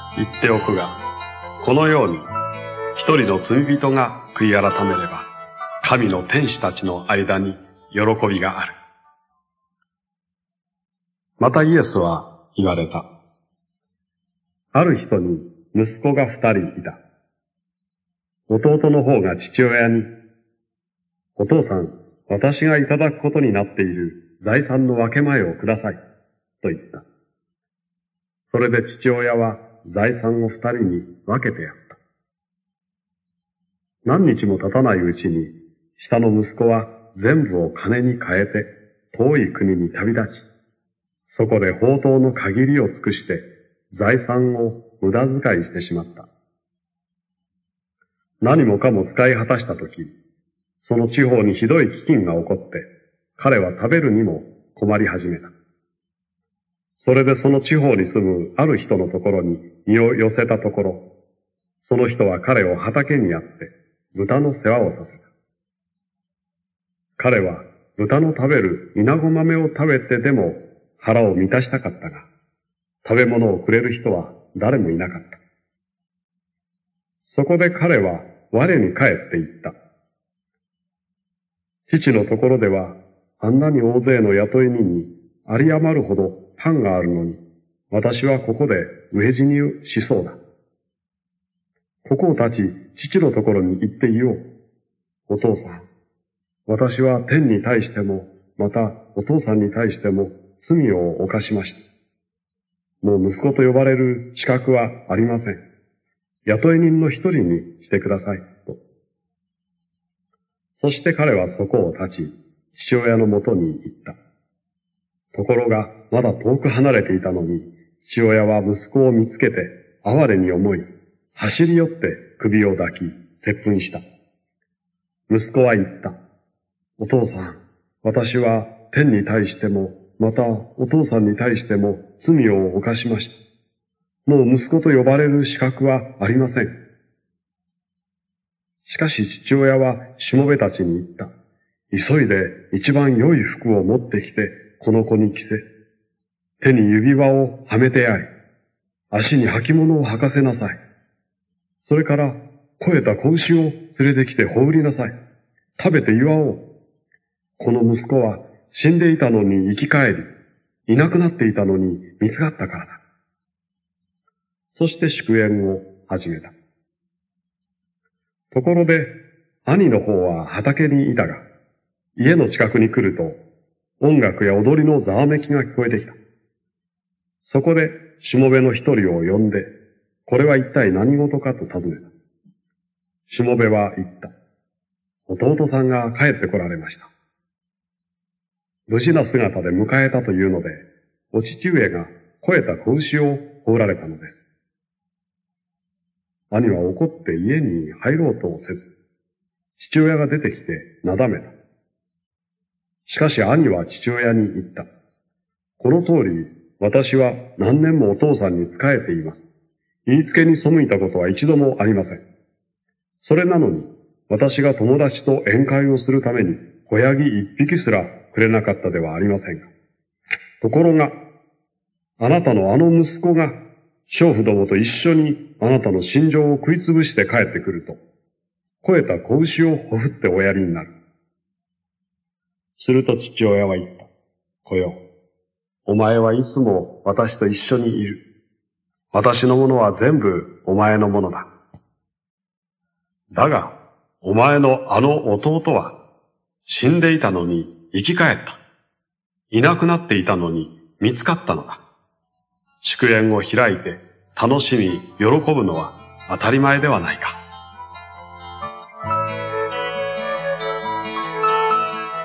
言っておくが、このように一人の罪人が悔い改めれば、神の天使たちの間に喜びがある。またイエスは言われた。ある人に息子が2人いた。弟の方が父親に、お父さん、私がいただくことになっている財産の分け前をください、と言った。それで父親は財産を2人に分けてやった。何日も経たないうちに、下の息子は全部を金に変えて遠い国に旅立ち、そこで放蕩の限りを尽くして財産を無駄遣いしてしまった。何もかも使い果たしたとき、その地方にひどい飢饉が起こって、彼は食べるにも困り始めた。それでその地方に住むある人のところに身を寄せたところ、その人は彼を畑にやって豚の世話をさせた。彼は豚の食べる稲子豆を食べてでも腹を満たしたかったが、食べ物をくれる人は誰もいなかった。そこで彼は我に帰って言った。父のところではあんなに大勢の雇い人に有り余るほどパンがあるのに、私はここで飢え死にしそうだ。ここを立ち、父のところに行って言おう。お父さん、私は天に対しても、またお父さんに対しても罪を犯しました。もう息子と呼ばれる資格はありません。雇い人の一人にしてください、と。そして彼はそこを立ち、父親のもとに行った。ところが、まだ遠く離れていたのに、父親は息子を見つけて、哀れに思い、走り寄って首を抱き、接吻した。息子は言った。お父さん、私は天に対しても、またお父さんに対しても罪を犯しました。もう息子と呼ばれる資格はありません。しかし父親はしもべたちに言った。急いで一番良い服を持ってきて、この子に着せ、手に指輪をはめてやり、足に履物を履かせなさい。それから肥えた子牛を連れてきて放りなさい。食べて祝おう。この息子は死んでいたのに生き返り、いなくなっていたのに見つかったからだ。そして祝宴を始めた。ところで、兄の方は畑にいたが、家の近くに来ると、音楽や踊りのざわめきが聞こえてきた。そこで、しもべの一人を呼んで、これは一体何事かと尋ねた。しもべは言った。弟さんが帰ってこられました。無事な姿で迎えたというので、お父上が肥えた子牛を放られたのです。兄は怒って家に入ろうとせず、父親が出てきてなだめた。しかし兄は父親に言った。この通り、私は何年もお父さんに仕えています。言いつけに背いたことは一度もありません。それなのに、私が友達と宴会をするために子ヤギ一匹すらくれなかったではありませんが。ところが、あなたのあの息子が、娼婦どもと一緒にあなたの心情を食いつぶして帰ってくると、肥えた子牛をほふっておやりになる。すると父親は言った。子よ、お前はいつも私と一緒にいる。私のものは全部お前のものだ。だが、お前のあの弟は、死んでいたのに生き返った。いなくなっていたのに見つかったのだ。祝宴を開いて楽しみ、喜ぶのは当たり前ではないか。